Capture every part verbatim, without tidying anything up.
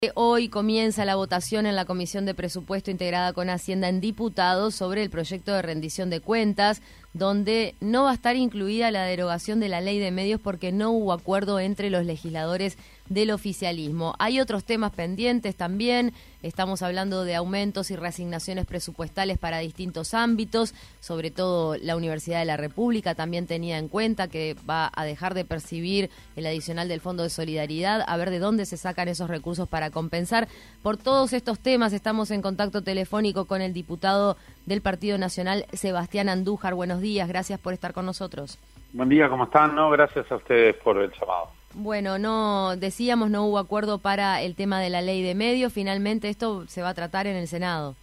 Hoy comienza la votación en la Comisión de Presupuesto integrada con Hacienda en Diputados sobre el proyecto de rendición de cuentas, donde no va a estar incluida la derogación de la Ley de Medios porque no hubo acuerdo entre los legisladores del oficialismo. Hay otros temas pendientes también, estamos hablando de aumentos y reasignaciones presupuestales para distintos ámbitos, sobre todo la Universidad de la República también tenía en cuenta que va a dejar de percibir el adicional del Fondo de Solidaridad, a ver de dónde se sacan esos recursos para compensar. Por todos estos temas estamos en contacto telefónico con el diputado del Partido Nacional, Sebastián Andújar. Buenos días, gracias por estar con nosotros. Buen día, ¿cómo están? No, gracias a ustedes por el llamado. Bueno, no decíamos, no hubo acuerdo para el tema de la ley de medios. Finalmente esto se va a tratar en el Senado.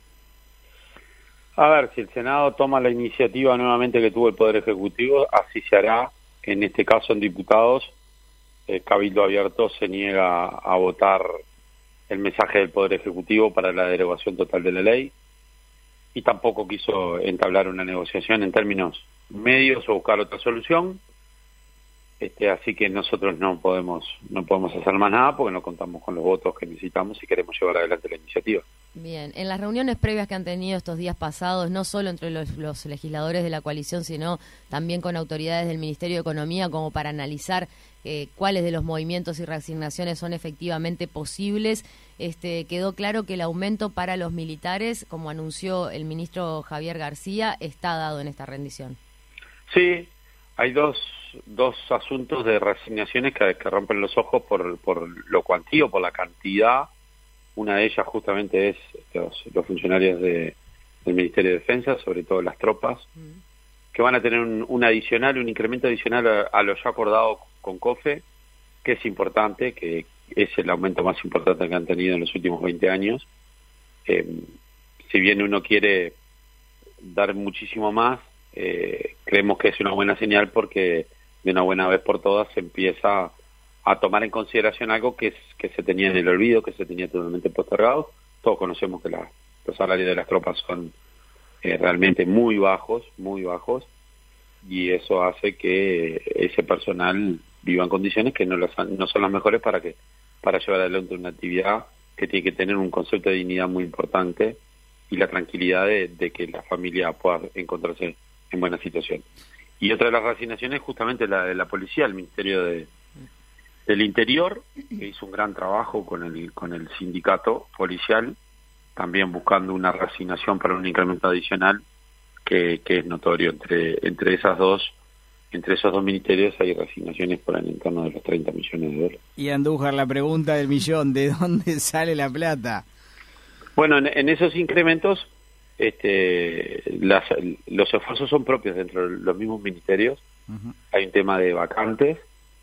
A ver, si el Senado toma la iniciativa nuevamente que tuvo el Poder Ejecutivo, así se hará. En este caso, en diputados, eh, Cabildo Abierto se niega a votar el mensaje del Poder Ejecutivo para la derogación total de la ley y tampoco quiso entablar una negociación en términos medios o buscar otra solución. Este, así que nosotros no podemos no podemos hacer más nada porque no contamos con los votos que necesitamos si queremos llevar adelante la iniciativa. Bien, en las reuniones previas que han tenido estos días pasados, no solo entre los, los legisladores de la coalición, sino también con autoridades del Ministerio de Economía, como para analizar eh, cuáles de los movimientos y reasignaciones son efectivamente posibles, este, quedó claro que el aumento para los militares, como anunció el ministro Javier García, está dado en esta rendición. Sí, hay dos dos asuntos de reasignaciones que, que rompen los ojos por, por lo cuantía, por la cantidad. Una de ellas justamente es los, los funcionarios de, del Ministerio de Defensa, sobre todo las tropas, mm. que van a tener un, un adicional, un incremento adicional a, a lo ya acordado con COFE, que es importante, que es el aumento más importante que han tenido en los últimos veinte años. Eh, si bien uno quiere dar muchísimo más, eh, creemos que es una buena señal porque de una buena vez por todas se empieza a tomar en consideración algo que es que se tenía en el olvido, que se tenía totalmente postergado. Todos conocemos que la, los salarios de las tropas son eh, realmente muy bajos, muy bajos, y eso hace que ese personal viva en condiciones que no, las, no son las mejores para que para llevar adelante una actividad que tiene que tener un concepto de dignidad muy importante y la tranquilidad de, de que la familia pueda encontrarse en buena situación. Y otra de las reasignaciones es justamente la de la policía, el Ministerio de, del Interior, que hizo un gran trabajo con el con el sindicato policial, también buscando una reasignación para un incremento adicional que, que es notorio. Entre entre esas dos, entre esos dos ministerios hay reasignaciones por el entorno de los treinta millones de dólares. Y Andújar, la pregunta del millón, ¿de dónde sale la plata? Bueno, en, en esos incrementos Este, las, los esfuerzos son propios dentro de los mismos ministerios. Uh-huh. Hay un tema de vacantes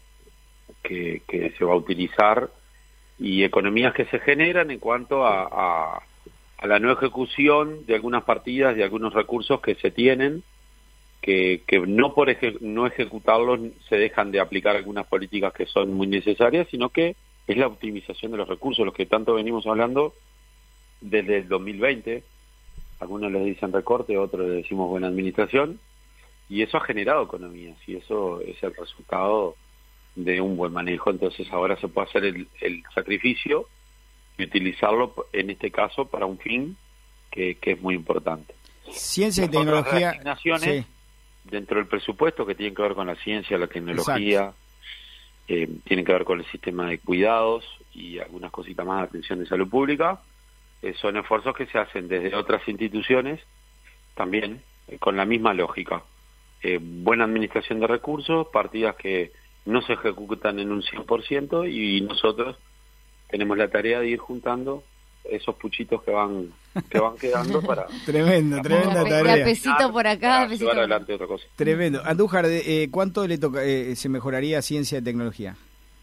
que, que se va a utilizar y economías que se generan en cuanto a, a, a la no ejecución de algunas partidas, de algunos recursos que se tienen, que, que no por eje, no ejecutarlos se dejan de aplicar algunas políticas que son muy necesarias, sino que es la optimización de los recursos, los que tanto venimos hablando desde el dos mil veinte. Algunos les dicen recorte, otros les decimos buena administración, y eso ha generado economías, y eso es el resultado de un buen manejo. Entonces ahora se puede hacer el, el sacrificio y utilizarlo, en este caso, para un fin que, que es muy importante. Ciencia y Las tecnología. Reasignaciones, sí, dentro del presupuesto, que tienen que ver con la ciencia, la tecnología, eh, tienen que ver con el sistema de cuidados y algunas cositas más de atención de salud pública. Son esfuerzos que se hacen desde otras instituciones, también eh, con la misma lógica. Eh, buena administración de recursos, partidas que no se ejecutan en un cien por ciento, y nosotros tenemos la tarea de ir juntando esos puchitos que van que van quedando para... Tremendo, tremenda tarea. De a pesito por acá, a pesito por adelante otra cosa. Tremendo. Andújar, eh, ¿cuánto le toca, eh, se mejoraría ciencia y tecnología?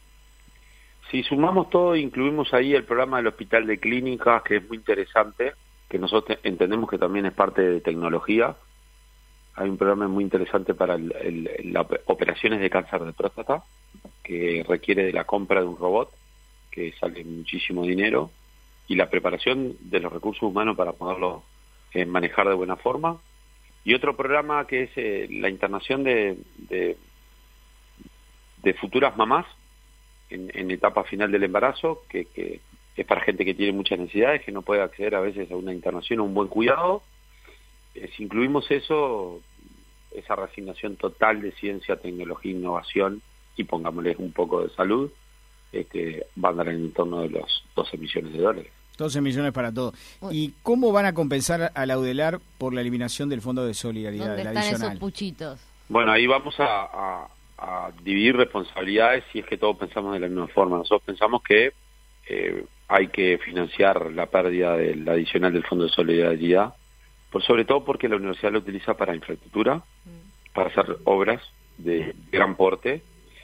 Si sumamos todo, incluimos ahí el programa del Hospital de Clínicas, que es muy interesante, que nosotros entendemos que también es parte de tecnología. Hay un programa muy interesante para el, el, las operaciones de cáncer de próstata, que requiere de la compra de un robot, que sale muchísimo dinero, y la preparación de los recursos humanos para poderlo eh, manejar de buena forma. Y otro programa que es eh, la internación de, de, de futuras mamás, En, en etapa final del embarazo, que, que es para gente que tiene muchas necesidades, que no puede acceder a veces a una internación o un buen cuidado. Eh, si incluimos eso, esa reasignación total de ciencia, tecnología, innovación, y pongámosle un poco de salud, este, va a andar en el torno de los doce millones de dólares. doce millones para todo. ¿Y cómo van a compensar a la UDELAR por la eliminación del Fondo de Solidaridad, ¿Dónde del están adicional? esos puchitos? Bueno, ahí vamos a, a, a dividir responsabilidades si es que todos pensamos de la misma forma. Nosotros pensamos que eh, hay que financiar la pérdida del adicional del Fondo de Solidaridad, por sobre todo porque la universidad lo utiliza para infraestructura, mm. para hacer obras de gran porte,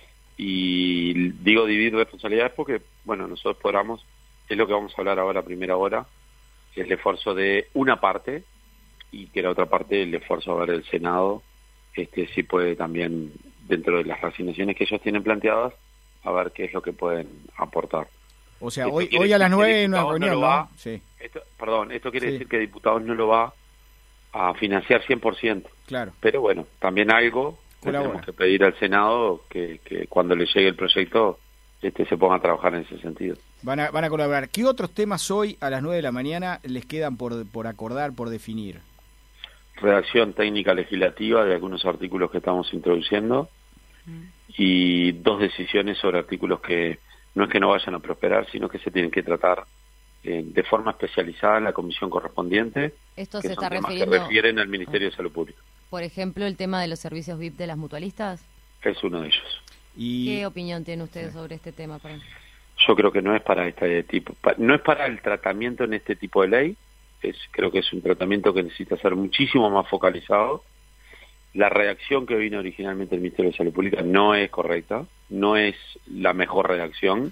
y digo dividir responsabilidades porque, bueno, nosotros podamos, es lo que vamos a hablar ahora a primera hora, es el esfuerzo de una parte, y que la otra parte el esfuerzo a ver el Senado, este si puede también, dentro de las reasignaciones que ellos tienen planteadas, a ver qué es lo que pueden aportar. O sea, hoy hoy a las nueve en una reunión, no, va, ¿no? Sí. Esto, perdón, esto quiere sí. decir que Diputados no lo va a financiar cien por ciento. Claro. Pero bueno, también algo tenemos que pedir al Senado que, que cuando le llegue el proyecto este se ponga a trabajar en ese sentido. Van a, van a colaborar. ¿Qué otros temas hoy a las nueve de la mañana les quedan por, por acordar, por definir? Redacción técnica legislativa de algunos artículos que estamos introduciendo mm. y dos decisiones sobre artículos que no es que no vayan a prosperar, sino que se tienen que tratar eh, de forma especializada en la comisión correspondiente. Esto que se son está temas refiriendo... que refieren al Ministerio de Salud Pública. Por ejemplo, el tema de los servicios V I P de las mutualistas. Es uno de ellos. Y... ¿Qué opinión tienen ustedes sobre este tema? Perdón? Yo creo que no es para este tipo, no es para el tratamiento en este tipo de ley. Es, creo que es un tratamiento que necesita ser muchísimo más focalizado. La redacción que vino originalmente del Ministerio de Salud Pública no es correcta, no es la mejor redacción.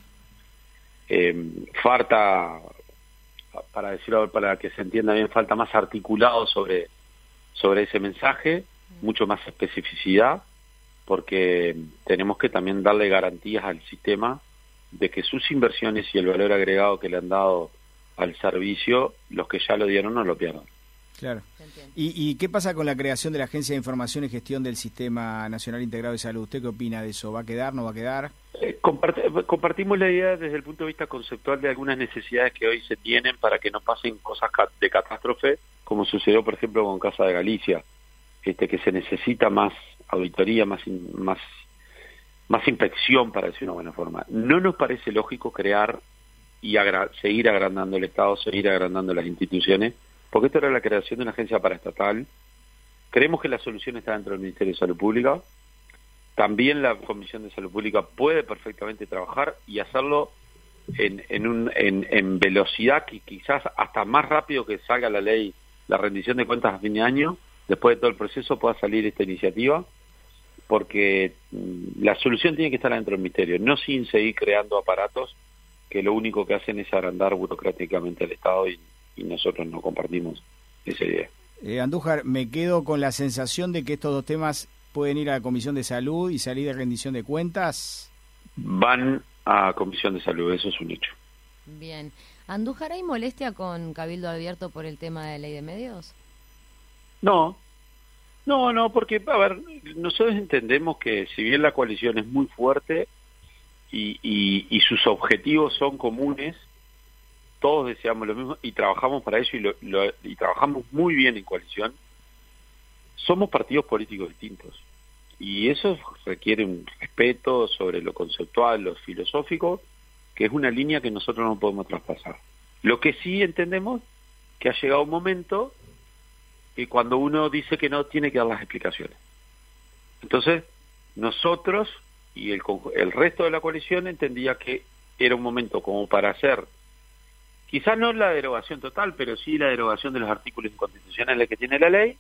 Eh, falta, para decirlo, para que se entienda bien, falta más articulado sobre, sobre ese mensaje, mucho más especificidad, porque tenemos que también darle garantías al sistema de que sus inversiones y el valor agregado que le han dado al servicio, los que ya lo dieron no lo pierdan. Claro. ¿Y, ¿Y qué pasa con la creación de la Agencia de Información y Gestión del Sistema Nacional Integrado de Salud? ¿Usted qué opina de eso? ¿Va a quedar, no va a quedar? Eh, compart- compartimos la idea desde el punto de vista conceptual de algunas necesidades que hoy se tienen para que no pasen cosas ca- de catástrofe, como sucedió, por ejemplo, con Casa de Galicia, este que se necesita más auditoría, más in- más más inspección, para decir una buena forma. No nos parece lógico crear y agra- seguir agrandando el Estado, seguir agrandando las instituciones, porque esto era la creación de una agencia paraestatal. Creemos que la solución está dentro del Ministerio de Salud Pública. También la Comisión de Salud Pública puede perfectamente trabajar y hacerlo en, en, un, en, en velocidad, que quizás hasta más rápido que salga la ley, la rendición de cuentas a fin de año, después de todo el proceso pueda salir esta iniciativa, porque la solución tiene que estar dentro del Ministerio, no sin seguir creando aparatos que lo único que hacen es agrandar burocráticamente al Estado, y, y nosotros no compartimos esa idea. Eh, Andújar, me quedo con la sensación de que estos dos temas pueden ir a la Comisión de Salud y salir de rendición de cuentas. Van a Comisión de Salud, eso es un hecho. Bien. ¿Andújar, hay molestia con Cabildo Abierto por el tema de ley de medios? No. No, no, porque, a ver, nosotros entendemos que si bien la coalición es muy fuerte y, y, y sus objetivos son comunes, todos deseamos lo mismo y trabajamos para eso y, lo, lo, y trabajamos muy bien en coalición, somos partidos políticos distintos. Y eso requiere un respeto sobre lo conceptual, lo filosófico, que es una línea que nosotros no podemos traspasar. Lo que sí entendemos que ha llegado un momento y cuando uno dice que no, tiene que dar las explicaciones. Entonces, nosotros y el, el resto de la coalición entendía que era un momento como para hacer, quizás no la derogación total, pero sí la derogación de los artículos inconstitucionales que tiene la ley,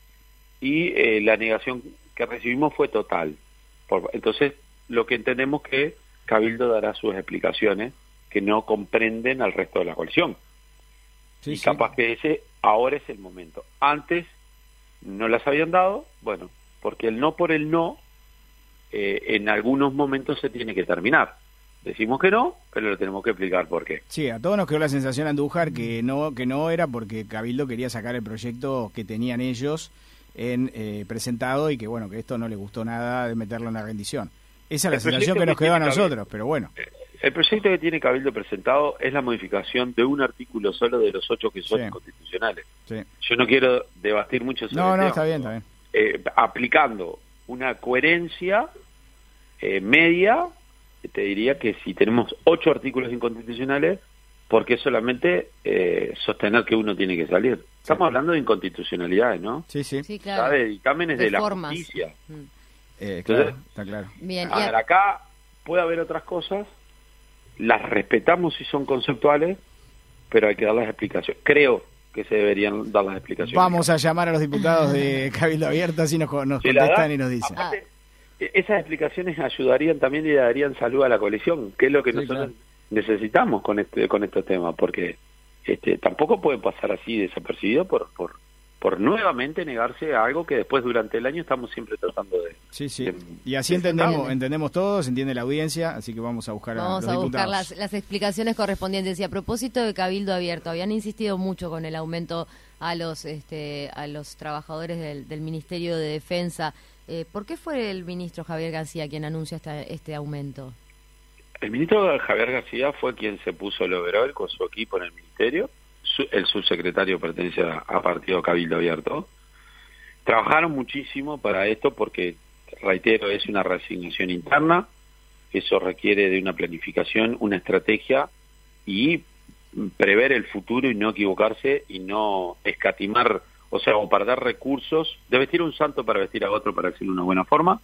y eh, la negación que recibimos fue total. Por, entonces, lo que entendemos que Cabildo dará sus explicaciones que no comprenden al resto de la coalición. Sí, y sí. Capaz que ese ahora es el momento. Antes no las habían dado, bueno, porque el no por el no eh, en algunos momentos se tiene que terminar. Decimos que no, pero lo tenemos que explicar por qué. Sí, a todos nos quedó la sensación, Andújar, que no que no era porque Cabildo quería sacar el proyecto que tenían ellos en eh, presentado y que, bueno, que esto no le gustó nada de meterlo en la rendición. Esa es la sensación que nos quedó a nosotros, pero bueno. El proyecto que tiene Cabildo presentado es la modificación de un artículo solo de los ocho que son Sí. inconstitucionales. Sí. Yo no quiero debatir mucho sobre No, el no, tema. está bien, está bien. Eh, aplicando una coherencia eh, media, te diría que si tenemos ocho artículos inconstitucionales, ¿por qué solamente eh, sostener que uno tiene que salir? Estamos hablando de inconstitucionalidades, ¿no? Sí, sí. Sí, Ya claro. de dictámenes de, De la formas. justicia. Mm. Eh, claro, Entonces, está claro. Bien, y A ver, a- acá puede haber otras cosas, las respetamos si son conceptuales, pero hay que dar las explicaciones. Creo que se deberían dar las explicaciones. Vamos a llamar a los diputados de Cabildo Abierto, así nos, co- nos Si la contestan da- y nos dicen. aparte, e- esas explicaciones ayudarían también y le darían salud a la coalición, que es lo que Sí, nosotros claro. necesitamos con este con estos temas, porque este tampoco pueden pasar así desapercibidos por por por nuevamente negarse a algo que después durante el año estamos siempre tratando de... Sí, sí. de- Y así de entendemos, sacarlo. entendemos todos, entiende la audiencia, así que vamos a buscar a Vamos los a buscar diputados. las, las explicaciones correspondientes. Y a propósito de Cabildo Abierto, habían insistido mucho con el aumento a los este, a los trabajadores del, del Ministerio de Defensa. Eh, ¿Por qué fue el ministro Javier García quien anuncia esta, este aumento? El ministro Javier García fue quien se puso el overall con su equipo en el ministerio. Su- el subsecretario pertenece a, a Partido Cabildo Abierto. Trabajaron muchísimo para esto porque, reitero, es una reasignación interna. Eso requiere de una planificación, una estrategia y prever el futuro y no equivocarse y no escatimar, o sea, o perder recursos, de vestir a un santo para vestir a otro, para decirlo de una buena forma.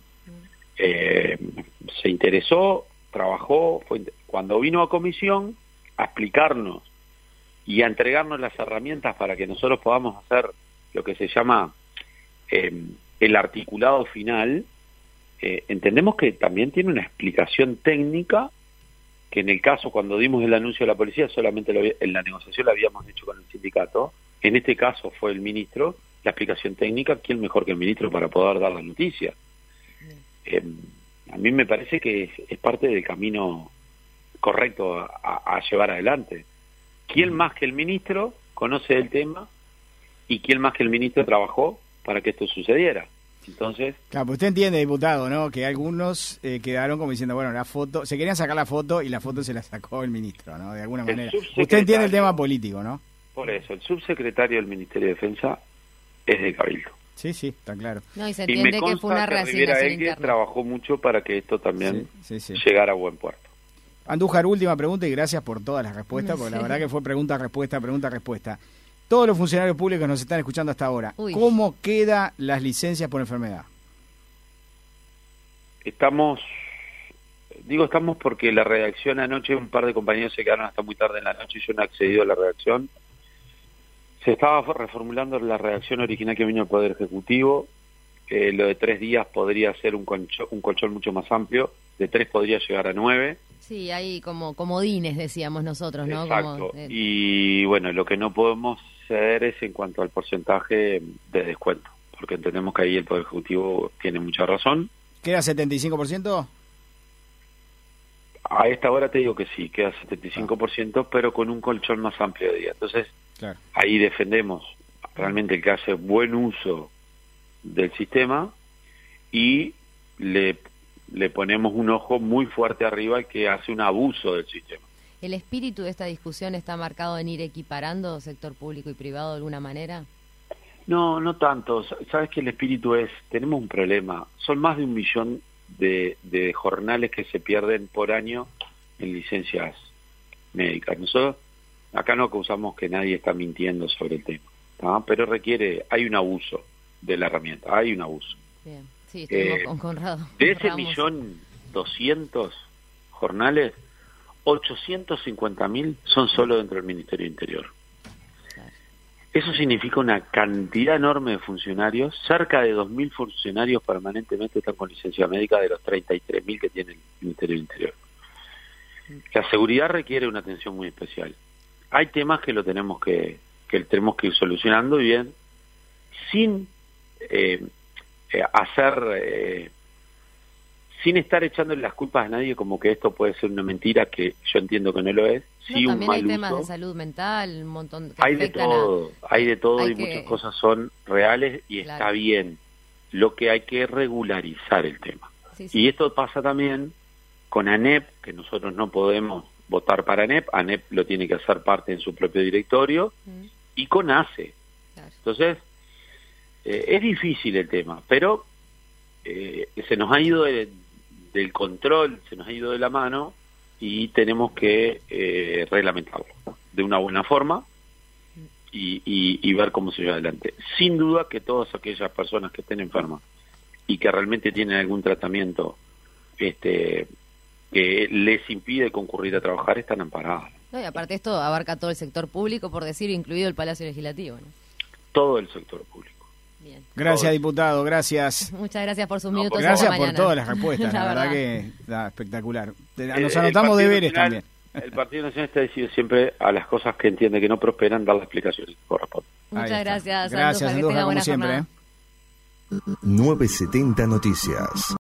Eh, se interesó, trabajó, fue, cuando vino a comisión a explicarnos y a entregarnos las herramientas para que nosotros podamos hacer lo que se llama eh, el articulado final, eh, entendemos que también tiene una explicación técnica que en el caso cuando dimos el anuncio de la policía solamente lo, en la negociación la habíamos hecho con el sindicato, en este caso fue el ministro, la explicación técnica, ¿quién mejor que el ministro para poder dar la noticia? Eh, a mí me parece que es, es parte del camino correcto a, a, a llevar adelante. ¿Quién más que el ministro conoce el tema y quién más que el ministro trabajó para que esto sucediera? Entonces, Claro, pues usted entiende, diputado, ¿no? Que algunos eh, quedaron como diciendo, bueno, la foto, se querían sacar la foto y la foto se la sacó el ministro, ¿no? De alguna El manera. subsecretario- Usted entiende el tema político, ¿no? por eso, el subsecretario del Ministerio de Defensa es de Cabildo. Sí, sí, está claro. No, y se Y me entiende que consta fue una que Rivera reasignación Elgues interna. trabajó mucho para que esto también Sí, sí, sí. llegara a buen puerto. Andújar, última pregunta y gracias por todas las respuestas, porque la verdad que fue pregunta, respuesta, pregunta, respuesta. Todos los funcionarios públicos nos están escuchando hasta ahora. Uy. ¿Cómo quedan las licencias por enfermedad? Estamos, digo estamos porque la redacción anoche, un par de compañeros se quedaron hasta muy tarde en la noche y yo no he accedido a la redacción. Se estaba reformulando la redacción original que vino del Poder Ejecutivo. Eh, lo de tres días podría ser un colchón, un colchón mucho más amplio. De tres podría llegar a nueve. Sí, hay como comodines, decíamos nosotros, ¿no? Exacto. Como, eh, Y bueno, lo que no podemos ceder es en cuanto al porcentaje de descuento, porque entendemos que ahí el Poder Ejecutivo tiene mucha razón. ¿Queda setenta y cinco por ciento? A esta hora te digo que sí, queda setenta y cinco por ciento, pero con un colchón más amplio de día. Entonces, Claro. ahí defendemos realmente el que hace buen uso del sistema y le, le ponemos un ojo muy fuerte arriba al que hace un abuso del sistema. ¿El espíritu de esta discusión está marcado en ir equiparando sector público y privado de alguna manera? No, no tanto. Sabes que el espíritu es, tenemos un problema. Son más de un millón de, de jornales que se pierden por año en licencias médicas. Nosotros acá no acusamos que nadie está mintiendo sobre el tema, ¿tá? Pero requiere, hay un abuso de la herramienta, hay un abuso. Bien, sí, estuvimos Eh, con Conrado. De ese Ramos. millón doscientos jornales, ochocientos cincuenta mil son solo dentro del Ministerio de Interior. Claro. Eso significa una cantidad enorme de funcionarios, cerca de dos mil funcionarios permanentemente están con licencia médica de los treinta y tres mil que tiene el Ministerio del Interior. La seguridad requiere una atención muy especial. Hay temas que lo tenemos que, que tenemos que ir solucionando y bien, sin eh, eh, hacer, eh, sin estar echándole las culpas a nadie como que esto puede ser una mentira, que yo entiendo que no lo es. No, Sí, un también hay mal temas uso. de salud mental, un montón que Hay de afectan a- todo, hay de todo hay y que- muchas cosas son reales y Claro. está bien. Lo que hay que regularizar el tema. Sí, sí. Y esto pasa también con ANEP, que nosotros no podemos votar para ANEP, ANEP lo tiene que hacer parte en su propio directorio, mm. y con ACE. Claro. Entonces, eh, es difícil el tema, pero eh, se nos ha ido de, del control, se nos ha ido de la mano, y tenemos que eh, reglamentarlo de una buena forma y, y, y ver cómo se lleva adelante. Sin duda que todas aquellas personas que estén enfermas y que realmente tienen algún tratamiento este que les impide concurrir a trabajar están amparadas. No, y aparte esto abarca todo el sector público, por decir, incluido el Palacio Legislativo, ¿no? Todo el sector público. Bien. Gracias, diputado, gracias. Muchas gracias por sus no, minutos. Gracias por mañana. Todas las respuestas, la, la verdad, verdad que está espectacular. Nos anotamos deberes también. El Partido Nacional está decidido siempre a las cosas que entiende que no prosperan, dar las explicaciones que corresponden. Muchas gracias, gracias, Andújar, como siempre. ¿eh? novecientos setenta Noticias.